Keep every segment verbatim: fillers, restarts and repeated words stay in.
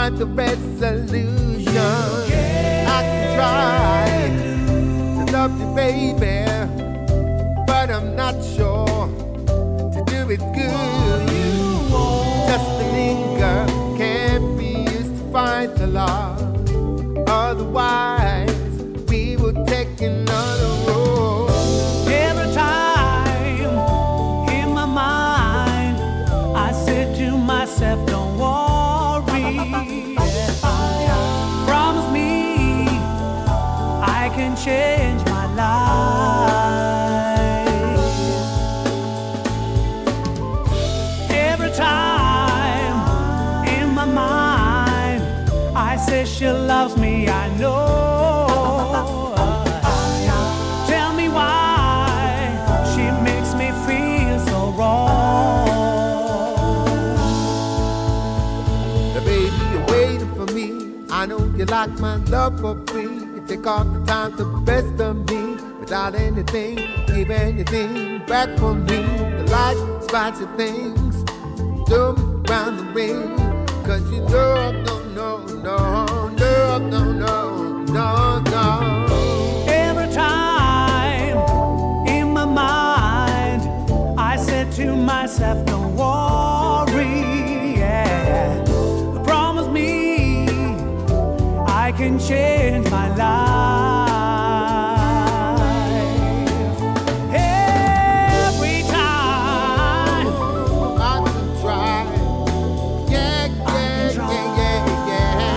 find the resolution. I can try to love you, baby, but I'm not sure to do it good. Just to linger can't be used to find the love. Otherwise, we will take another road. Every time in my mind, I say to myself, don't worry. Promise me I can change my life. Every time in my mind, I say she loves me, I know. Tell me why she makes me feel so wrong. The baby, you're waiting for me. I know you like my love for free. You take all the time to best of me without anything, give anything back from me. The light spots your things, do me round the ring. Cause you know, no, no, no, no, no, no, no, no. Every time in my mind, I said to myself, don't worry, yeah. Promise me I can change my life. Every time I can try. Yeah, yeah, yeah, yeah,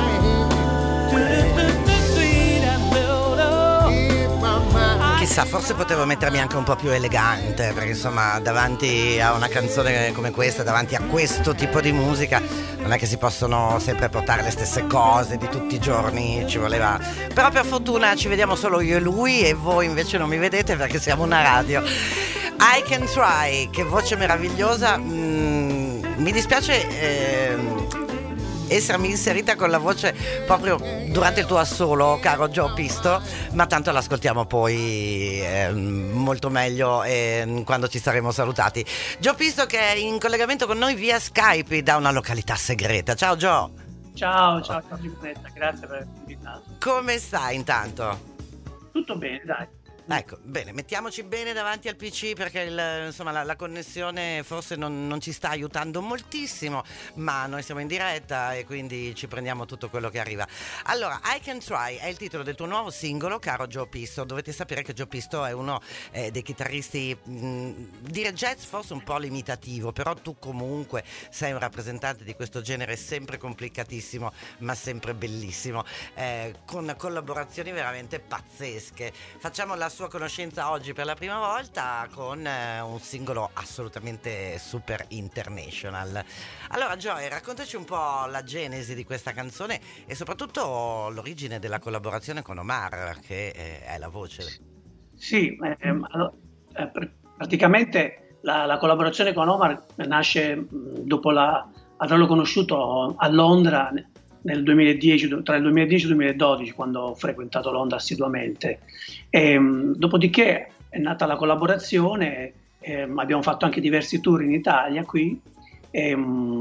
yeah. Chissà, forse potevo mettermi anche un po' più elegante, perché insomma davanti a una canzone come questa, davanti a questo tipo di musica, non è che si possono sempre portare le stesse cose di tutti i giorni, ci voleva. Però per fortuna ci vediamo solo io e lui, e voi invece non mi vedete perché siamo una radio. I Can Try, che voce meravigliosa. Mm, mi dispiace ehm, essermi inserita con la voce proprio durante il tuo assolo, caro Joe Pisto, ma tanto l'ascoltiamo poi eh, molto meglio eh, quando ci saremo salutati. Joe Pisto, che è in collegamento con noi via Skype da una località segreta. Ciao Joe. Ciao, ciao, ciao Giulietta, grazie per avermi invitato. Come stai intanto? Tutto bene, dai. Ecco, bene, mettiamoci bene davanti al P C, perché il, insomma la, la connessione forse non, non ci sta aiutando moltissimo, ma noi siamo in diretta e quindi ci prendiamo tutto quello che arriva. Allora, I Can Try è il titolo del tuo nuovo singolo, caro Joe Pisto. Dovete sapere che Joe Pisto è uno eh, dei chitarristi, mh, dire jazz forse un po' limitativo, però tu comunque sei un rappresentante di questo genere sempre complicatissimo, ma sempre bellissimo, eh, con collaborazioni veramente pazzesche. Facciamo la sua conoscenza oggi per la prima volta con eh, un singolo assolutamente super international. Allora Joe, raccontaci un po' la genesi di questa canzone e soprattutto l'origine della collaborazione con Omar, che eh, è la voce. Sì, ehm, allora, eh, pr- praticamente la, la collaborazione con Omar nasce mh, dopo la, averlo conosciuto a Londra nel duemiladieci, tra il duemiladieci e il duemiladodici, quando ho frequentato Londra assiduamente. E, dopodiché è nata la collaborazione, eh, abbiamo fatto anche diversi tour in Italia qui, e,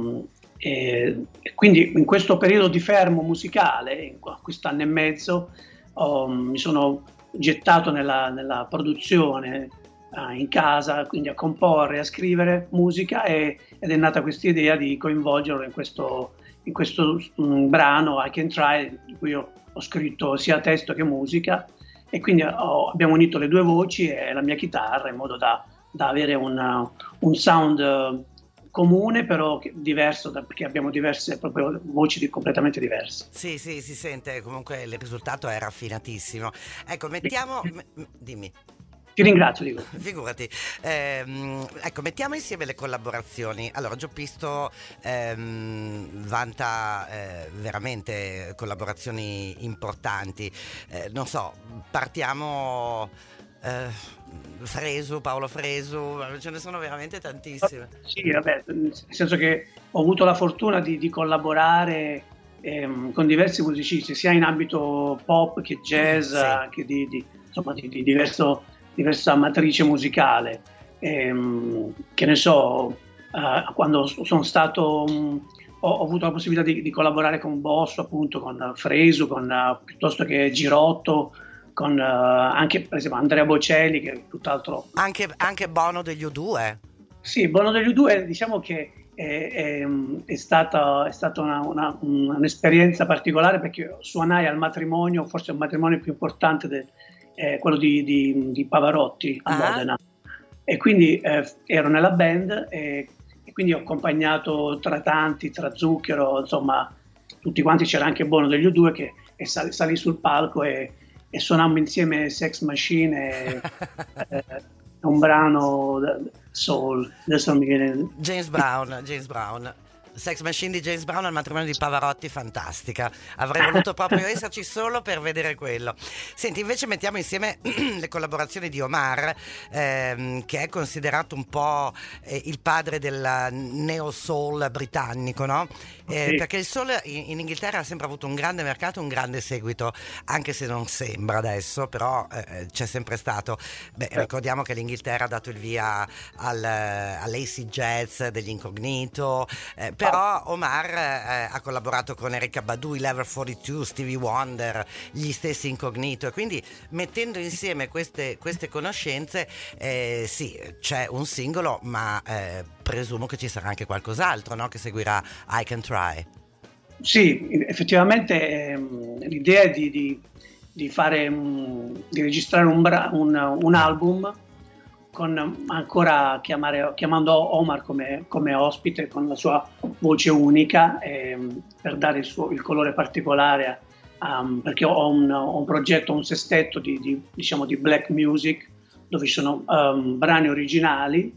e, e quindi in questo periodo di fermo musicale, in quest'anno e mezzo, oh, mi sono gettato nella, nella produzione uh, in casa, quindi a comporre, a scrivere musica, e, ed è nata questa idea di coinvolgerlo in questo in questo um, brano I Can Try, di cui ho, ho scritto sia testo che musica, e quindi ho, abbiamo unito le due voci e la mia chitarra in modo da, da avere una, un sound uh, comune, però diverso, da, perché abbiamo diverse proprio voci di, completamente diverse. Sì, sì, si sente, comunque il risultato è raffinatissimo. Ecco, mettiamo... m- dimmi. Ti ringrazio, dico. Figurati. Ehm, ecco, mettiamo insieme le collaborazioni. Allora, Joe Pisto ehm, vanta eh, veramente collaborazioni importanti. Eh, non so, partiamo... Eh, Fresu, Paolo Fresu, ce ne sono veramente tantissime. Sì, vabbè, nel senso che ho avuto la fortuna di, di collaborare ehm, con diversi musicisti, sia in ambito pop che jazz, sì. Anche di, di, insomma, di, di diverso... diversa matrice musicale, ehm, che ne so, uh, quando sono stato um, ho, ho avuto la possibilità di, di collaborare con Bosso, appunto, con Fresu, con, uh, piuttosto che Girotto, con uh, anche per esempio Andrea Bocelli, che è tutt'altro. Anche, anche Bono degli U due. Sì, Bono degli U due, diciamo che è, è, è stata, è stata una, una, un'esperienza particolare, perché suonai al matrimonio, forse il matrimonio più importante, del, eh, quello di, di, di Pavarotti a ah. Modena, e quindi eh, ero nella band e, e quindi ho accompagnato tra tanti, tra Zucchero, insomma tutti quanti, c'era anche Bono degli U due che e sal, salì sul palco e e suonammo insieme Sex Machine e eh, un brano soul, adesso non mi viene. James Brown, James Brown. Sex Machine di James Brown al matrimonio di Pavarotti, fantastica. Avrei voluto proprio esserci solo per vedere quello. Senti, invece mettiamo insieme le collaborazioni di Omar, ehm, che è considerato un po' eh, il padre del neo soul britannico, no? Eh, sì. Perché il soul in, in Inghilterra ha sempre avuto un grande mercato, un grande seguito, anche se non sembra adesso, però eh, c'è sempre stato. Beh, ricordiamo che l'Inghilterra ha dato il via al, all'Acid Jazz degli Incognito, eh, però Omar eh, ha collaborato con Erykah Badu, Level quarantadue, Stevie Wonder, gli stessi Incognito, e quindi mettendo insieme queste, queste conoscenze eh, sì, c'è un singolo, ma eh, presumo che ci sarà anche qualcos'altro, no? Che seguirà I Can Try. Sì, effettivamente ehm, l'idea è di, di, di fare um, di registrare un, bra- un, un album con ancora chiamare, chiamando Omar come, come ospite, con la sua voce unica, ehm, per dare il, suo, il colore particolare, um, perché ho un, ho un progetto, un sestetto di, di, diciamo, di black music, dove ci sono um, brani originali,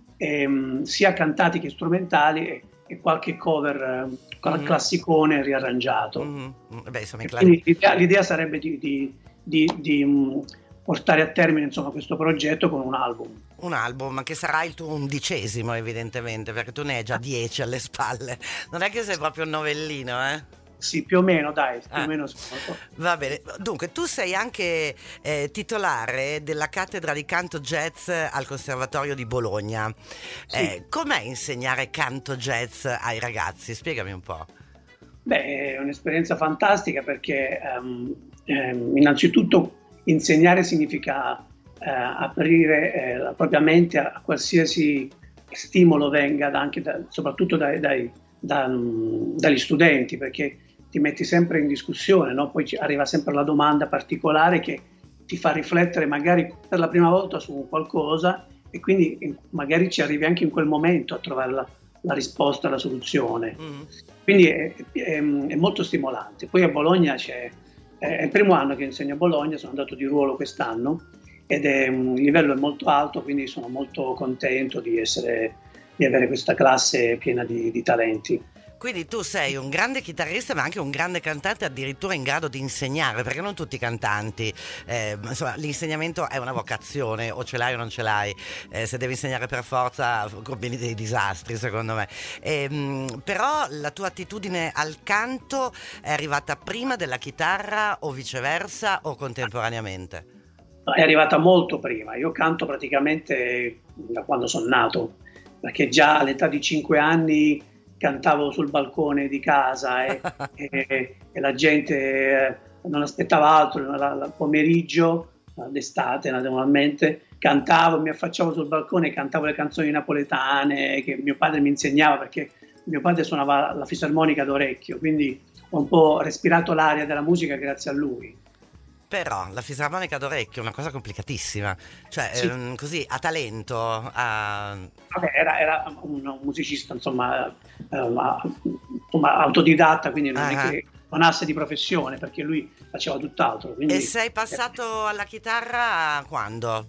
ehm, sia cantati che strumentali, e, e qualche cover, eh, mm-hmm. classicone riarrangiato. Mm-hmm. Beh, insomma, quindi l'idea, l'idea sarebbe di, di, di, di um, portare a termine, insomma, questo progetto con un album. Un album che sarà il tuo undicesimo, evidentemente, perché tu ne hai già dieci alle spalle. Non è che sei proprio un novellino, eh? Sì, più o meno, dai, più ah. o meno. Va bene. Dunque, tu sei anche eh, titolare della cattedra di canto jazz al Conservatorio di Bologna. Sì. Eh, com'è insegnare canto jazz ai ragazzi? Spiegami un po'. Beh, è un'esperienza fantastica, perché um, um, innanzitutto insegnare significa eh, aprire eh, la propria mente a, a qualsiasi stimolo venga, da, anche da, soprattutto dai, dai, da, um, dagli studenti, perché ti metti sempre in discussione, no? Poi arriva sempre la domanda particolare che ti fa riflettere magari per la prima volta su qualcosa, e quindi magari ci arrivi anche in quel momento a trovare la, la risposta, la soluzione. Mm. Quindi è, è, è molto stimolante. Poi a Bologna c'è, è il primo anno che insegno a Bologna, sono andato di ruolo quest'anno, ed è, il livello è molto alto, quindi sono molto contento di essere, di avere questa classe piena di, di talenti. Quindi tu sei un grande chitarrista, ma anche un grande cantante, addirittura in grado di insegnare, perché non tutti i cantanti, eh, insomma, l'insegnamento è una vocazione, o ce l'hai o non ce l'hai, eh, se devi insegnare per forza combini dei disastri, secondo me. Eh, però la tua attitudine al canto è arrivata prima della chitarra, o viceversa, o contemporaneamente? È arrivata molto prima. Io canto praticamente da quando sono nato, perché già all'età di cinque anni cantavo sul balcone di casa e, e, e la gente non aspettava altro. Il pomeriggio d'estate naturalmente cantavo, mi affacciavo sul balcone e cantavo le canzoni napoletane che mio padre mi insegnava, perché mio padre suonava la fisarmonica d'orecchio, quindi ho un po' respirato l'aria della musica grazie a lui. Però la fisarmonica d'orecchio è una cosa complicatissima, cioè sì. ehm, così a talento, a... Vabbè, era, era un, un musicista, insomma, um, insomma, autodidatta, quindi non uh-huh. è che suonasse di professione, perché lui faceva tutt'altro. Quindi... E sei passato alla chitarra quando?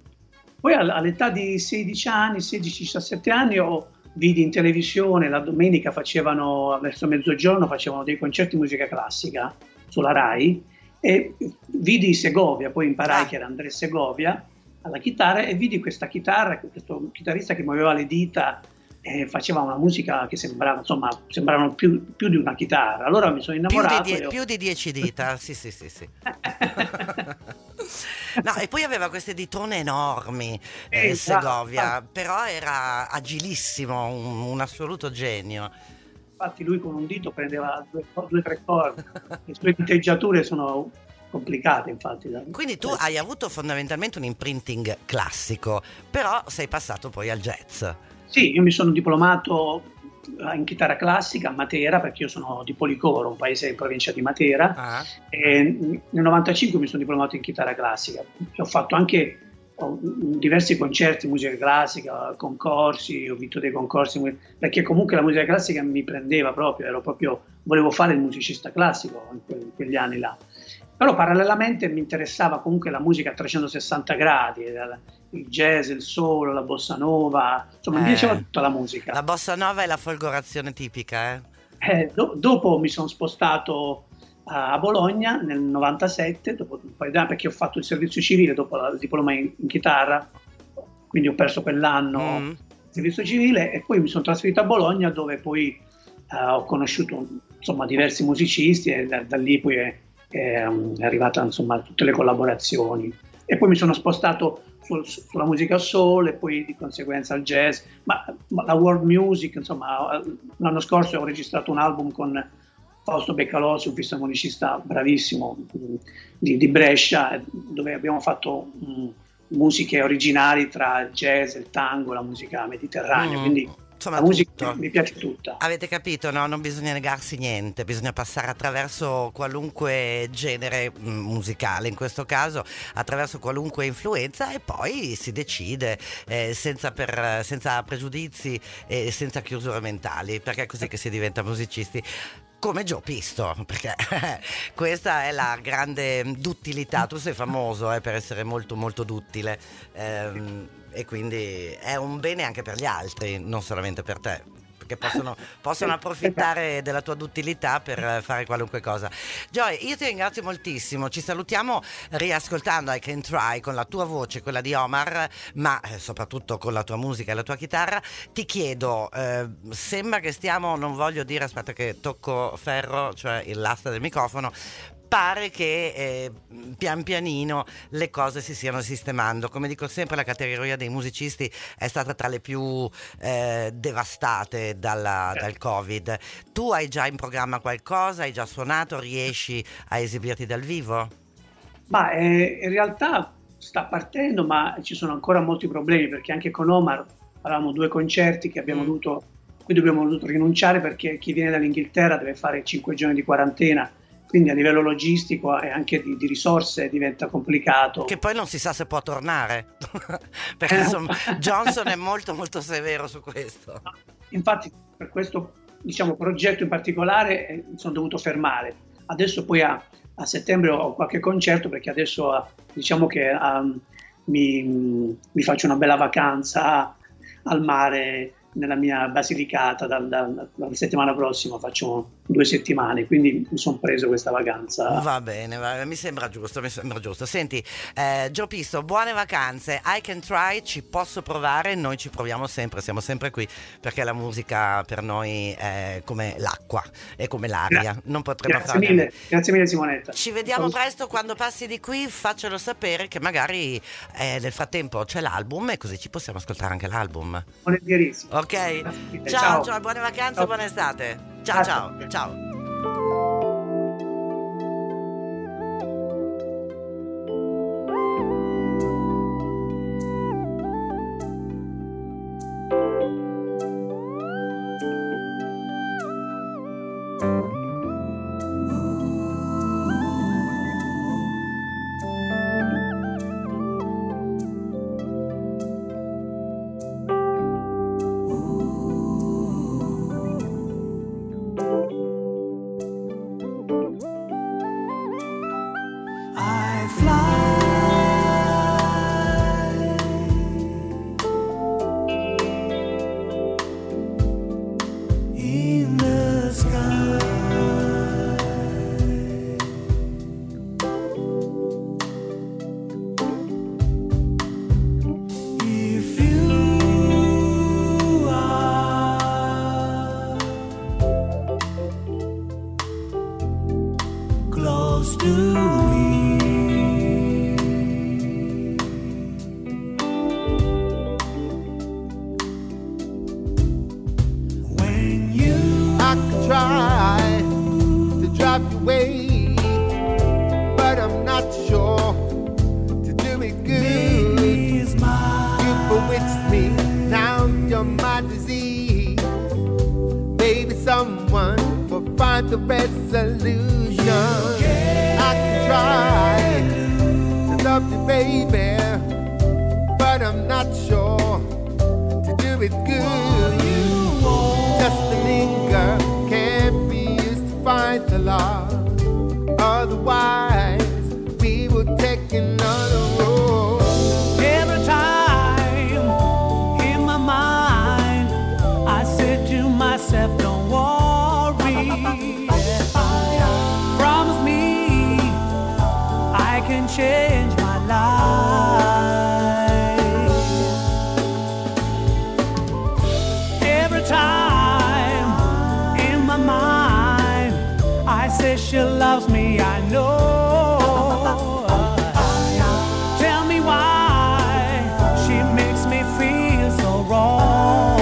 Poi all'età di sedici anni, sedici diciassette anni, ho vidi in televisione, la domenica facevano, verso mezzogiorno, facevano dei concerti di musica classica sulla Rai, e vidi Segovia, poi imparai ah. che era André Segovia alla chitarra, e vidi questa chitarra, questo chitarrista che muoveva le dita e faceva una musica che sembrava, insomma, sembravano più, più di una chitarra. Allora mi sono innamorato. Più di, die- ho... più di dieci dita, sì sì sì sì. No, e poi aveva queste ditone enormi, eh, esatto. Segovia, però era agilissimo, un, un assoluto genio. infatti lui con un dito prendeva due o tre corde, le sue diteggiature sono complicate infatti. Quindi tu hai avuto fondamentalmente un imprinting classico, però sei passato poi al jazz. Sì, io mi sono diplomato in chitarra classica a Matera, perché io sono di Policoro, un paese in provincia di Matera, ah. e nel novantacinque mi sono diplomato in chitarra classica. Ho fatto anche ho, diversi concerti, musica classica, concorsi, ho vinto dei concorsi, perché comunque la musica classica mi prendeva proprio, ero proprio volevo fare il musicista classico in, que- in quegli anni là. Però parallelamente mi interessava comunque la musica a trecentosessanta gradi, il jazz, il soul, la bossa nova, insomma eh, mi piaceva tutta la musica. La bossa nova è la folgorazione tipica, eh? eh do- dopo mi sono spostato a Bologna nel novantasette, dopo un paio di anni, perché ho fatto il servizio civile dopo il diploma in, in chitarra, quindi ho perso quell'anno mm. il servizio civile, e poi mi sono trasferito a Bologna, dove poi uh, ho conosciuto insomma diversi musicisti, e da, da lì poi è, è, è arrivata insomma tutte le collaborazioni, e poi mi sono spostato sul, sulla musica soul e poi di conseguenza al jazz, ma, ma la world music, insomma l'anno scorso ho registrato un album con Fausto Beccalossi, un fisarmonicista bravissimo di, di Brescia, dove abbiamo fatto um, musiche originali tra il jazz, il tango, la musica mediterranea, mm. quindi insomma, la musica tutto. Mi piace tutta. Avete capito, no? Non bisogna negarsi niente, bisogna passare attraverso qualunque genere musicale, in questo caso attraverso qualunque influenza, e poi si decide eh, senza, per, senza pregiudizi e senza chiusure mentali, perché è così che si diventa musicisti. Come Joe Pisto, perché questa è la grande duttilità. Tu sei famoso eh, per essere molto molto duttile, ehm, e quindi è un bene anche per gli altri, non solamente per te, perché possono, possono approfittare della tua duttilità per fare qualunque cosa. Joy, io ti ringrazio moltissimo, ci salutiamo riascoltando I Can Try con la tua voce, quella di Omar, ma eh, soprattutto con la tua musica e la tua chitarra. Ti chiedo, eh, sembra che stiamo, non voglio dire, aspetta che tocco ferro, cioè l'asta del microfono, pare che eh, pian pianino le cose si stiano sistemando. Come dico sempre, la categoria dei musicisti è stata tra le più eh, devastate dalla, dal Covid. Tu hai già in programma qualcosa? Hai già suonato? Riesci a esibirti dal vivo? Ma eh, in realtà sta partendo, ma ci sono ancora molti problemi, perché anche con Omar avevamo due concerti che abbiamo mm. dovuto, qui dobbiamo dovuto rinunciare, perché chi viene dall'Inghilterra deve fare cinque giorni di quarantena. Quindi a livello logistico e anche di, di risorse diventa complicato. Che poi non si sa se può tornare, perché insomma Johnson è molto molto severo su questo. Infatti per questo diciamo, progetto in particolare eh, sono dovuto fermare. Adesso poi a, a settembre ho qualche concerto, perché adesso diciamo che um, mi, mi faccio una bella vacanza al mare nella mia Basilicata dal, dal, dalla settimana prossima, faccio due settimane, quindi mi sono preso questa vacanza. Va bene, va, mi sembra giusto, mi sembra giusto. Senti, eh, Joe Pisto, buone vacanze. I Can Try, ci posso provare, noi ci proviamo sempre, siamo sempre qui, perché la musica per noi è come l'acqua, è come l'aria, Gra- non potremmo grazie mille, niente. Grazie mille Simonetta. Ci vediamo presto, quando passi di qui faccelo sapere, che magari eh, nel frattempo c'è l'album e così ci possiamo ascoltare anche l'album. Volentierissimo. Ok, ciao, ciao, ciao, buone vacanze, ciao. Buona estate. Ciao, ciao, ciao. me. Now you're my disease. Maybe someone will find the resolution. I can try to love you, baby, but I'm not sure to do it good. Just to linger can't be used to find the love. Otherwise, we will take another road. Every time in my mind, I say to myself, don't worry. Promise me I can change my life. Every time in my mind, I say she loves me, I know. Tell me why she makes me feel so wrong.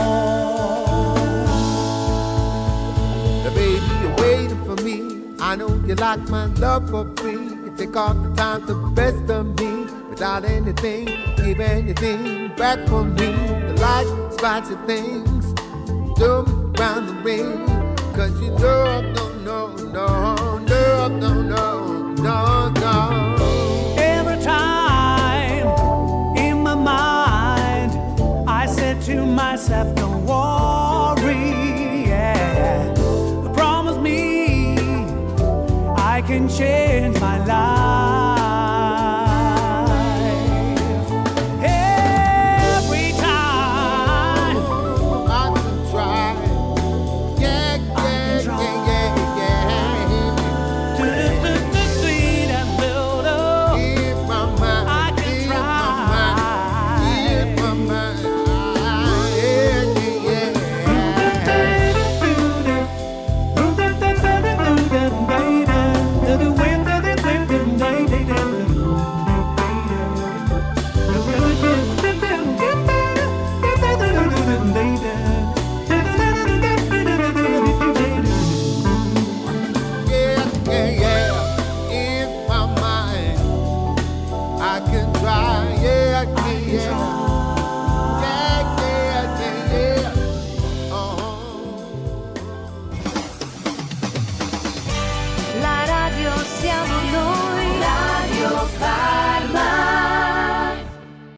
The baby, you're waiting for me. I know you like my love for free. You take all the time to best of me without anything, give anything back from me. The light spicy things do round the ring. Cause you know, no, no, no, no, no, no, no, no. Every time in my mind, I said to myself, don't worry, yeah. Promise me I can change